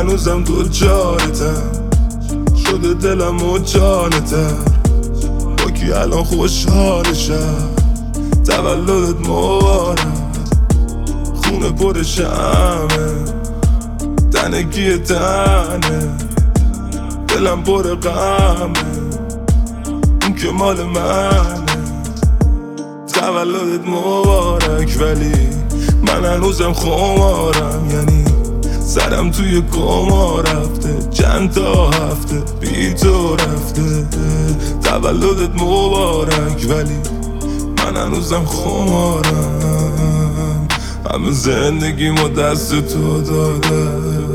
هنوزم تو جارتم، شده دلم و جانتر. با کی الان خوشحالشم، تولدت مبارک. خونه پر شمه، تنگی تنه، دلم پر غمه، اون که مال منه. تولدت مبارک ولی من هنوزم خمارم، یعنی سرم توی کما رفته، چند تا هفته بی تو رفته. تولدت مبارک ولی من هنوزم خمارم، همه زندگیمو دست تو داده.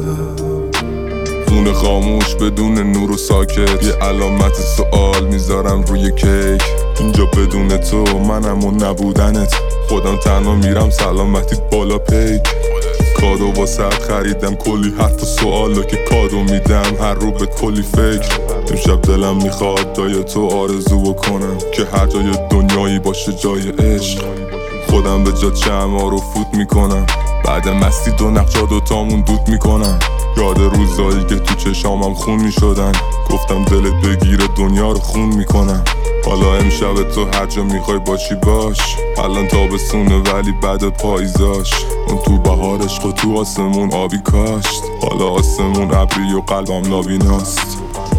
خونه خاموش بدون نور و ساکت، یه علامت سوال میذارم روی کیک. اینجا بدون تو منم و نبودنت، خودم تنها میرم سلامتیت بالا پیک. کادو واسه خریدم، کلی حرف و سوالا که کادو میدم، هر رو به کلی فکر. امشب دلم میخواد جای تو آرزو بکنم، که هر جای دنیایی باشه جای عشق. خودم به جا چما رو فوت میکنم، بعد مستی دو نقجا دوتامون دود میکنم. یاد روزایی که تو چشامم خون میشدن، گفتم دلت بگیره دنیا رو خون میکنم. حالا امشب تو هر جا میخوای باشی باش، الان تابستونه ولی بعد پاییزاش. اون تو بهارش خود تو آسمون آبی کاشت، حالا آسمون ابری و قلبم نابیناست.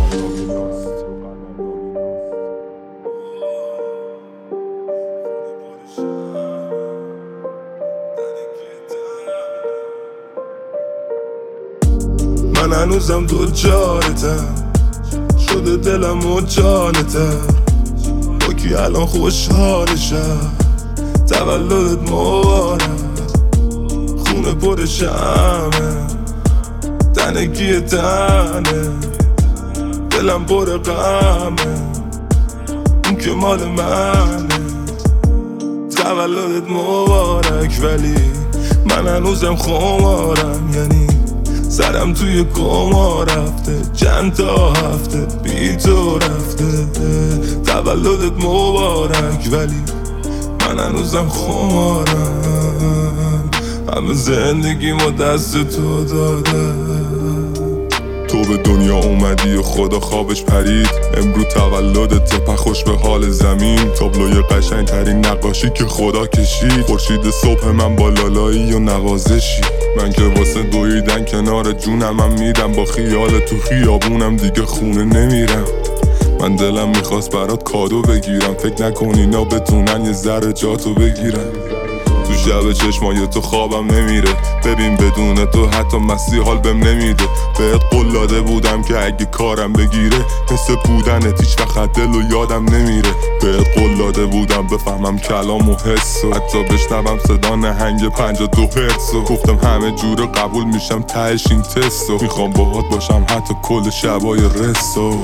من هنوزم تو جارتم، شده دلم و جانتر. با کی الان خوشحالشم، تولدت مبارک. خونه پر شمه، تنگی تنه، دلم پر غمه، اون که مال منه. تولدت مبارک ولی من هنوزم خمارم، یعنی سرم توی کما رفته، چند تا هفته بی تو رفته. تولدت مبارک ولی من هنوزم خمارم، همه زندگیمو دست تو داده. تو به دنیا اومدی و خدا خوابش پرید، امرو تولدت پخوش به حال زمین. تابلوی قشنگ ترین نقاشی که خدا کشید، خورشید صبح من با لالایی و نوازشی. من که واسه دویدن کنار جونم میرم، با خیال تو خیابونم دیگه خونه نمیرم. من دلم میخواست برات کادو بگیرم، فکر نکن اینا بتونن یه ذره جاتو بگیرن. تو شب چشمای تو خوابم نمیره، ببین بدون تو حتی مسیح حال بهم نمیده. بهت قول داده بودم که اگه کارم بگیره، مثل بودنت هیچ وقت دل و یادم نمیره. بهت قول داده بودم بفهمم کلام و حس و حتی بشنوم صدا نهنگ 52 هرتز. گفتم همه جور قبول میشم تهش این تستو، میخوام باهات باشم حتی کل شبای رسو.